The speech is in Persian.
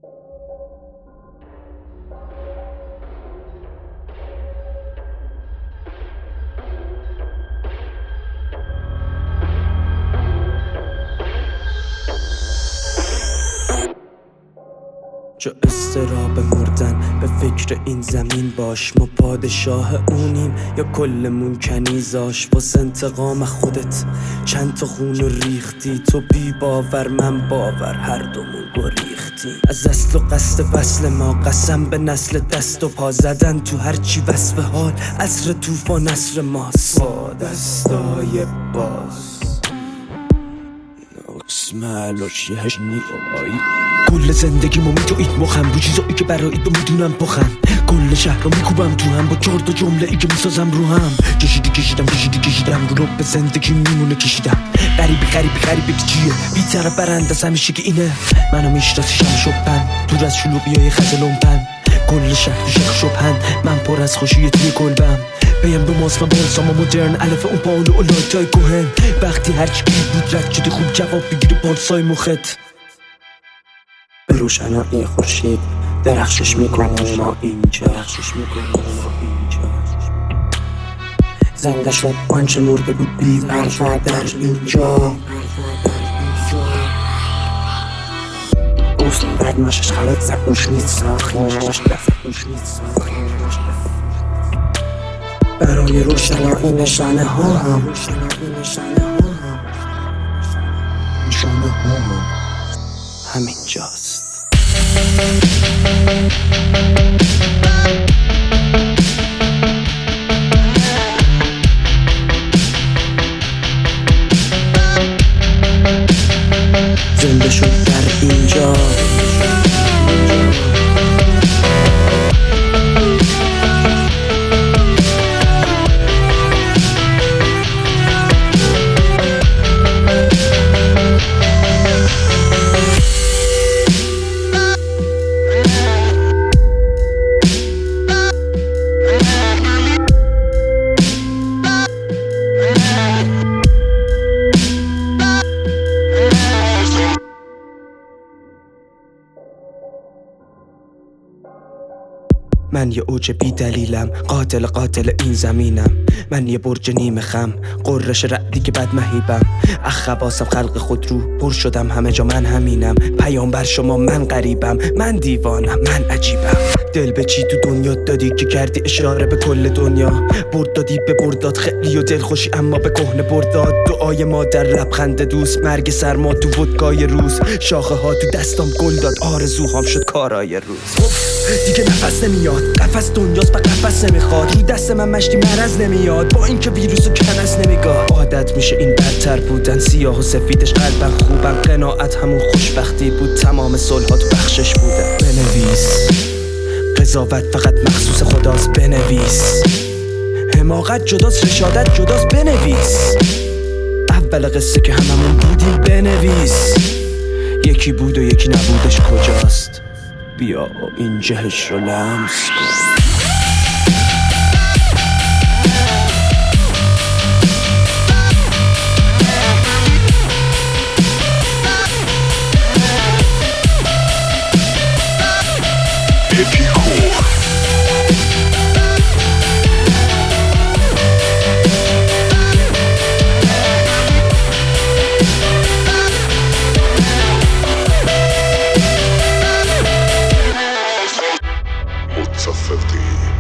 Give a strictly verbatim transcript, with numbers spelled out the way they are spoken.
جا استراب مردن به فکر این زمین باش. ما پادشاه اونیم یا کلمون کنیزاش. واسه انتقام خودت چند تا خون ریختی. تو بی باور من باور، هر دومون گریختی از اصل و قصد وصل ما. قسم به نسل دست و پا زدن تو هرچی وصف حال. عصر طوفان عصر ماست با دستای باز. اسمعلوش یه هشنی آبایی. کل زندگیمو میدوید مخم رو چیزایی که برای تو میدونم بخم. کل شهر رو میکوبم تو هم با چهار تا جمله ای که میسازم رو هم. کشیدی کشیدم کشیدی کشیدم رو رو به زندگی میمونه کشیدم. غریبی غریبی غریبی که چیه بی طرف برنده از همیشه که اینه. منو میشناسیشم شبن دور از شلوغیای خز لومپن. کل شهر شک شبن من پر از خوشی توی کلبم. بیم به ماست من بارساما مدرن الف اون پاولو و لایتای کوهن. وقتی هرچی گیر بود رد شده خوب جواب بگیری پارسای مخت. به روشنایی خورشید درخشش میکنیم ما اینجا. زنده شد آنچه مرده بود بی برفا در اینجا. اوست بعد ماشش خلط زبوش نیت ساخیمش دفعوش نیت ساخیمش. برای روشنایی نشانه ها هم نشانه ها هم همین جاست. زنده شد در اینجا. من یه اوج بی دلیلم، قاتل قاتل این زمینم. من یه برج نیمه خم، قررش رعدی که بد مهیبم. اخباسم خلق خود رو پر شدم همه جا من همینم. پیامبر شما من غریبم، من دیوانم من عجیبم. دل به چی تو دنیا دادی که کردی اشاره به کل دنیا. برد دادی به برداد خیلی و دل خوشی اما به کهنه برداد. دعای مادر لبخند دوست، مرگ سرما تو ودکای روز. شاخه ها تو دستام گل داد، آرزوهام شد کارای روز. دیگه نفس نمیاد، قفس دنیاست به قفس نمیخواد. روی دست من مشتی مرز نمیاد، با اینکه ویروس و کنس نمیگاه. عادت میشه این برتر بودن، سیاه و سفیدش قلبم خوبم. قناعت همون خوشبختی بود، تمام صلحات تو بخشش بودن. بنویس قضاوت فقط مخصوص خداست، بنویس حماقت جداست رشادت جداست، بنویس اول قصه که هممون بودیم، بنویس یکی بود و یکی نبودش کجاست. بیا این جهش رو لمس کن. fifty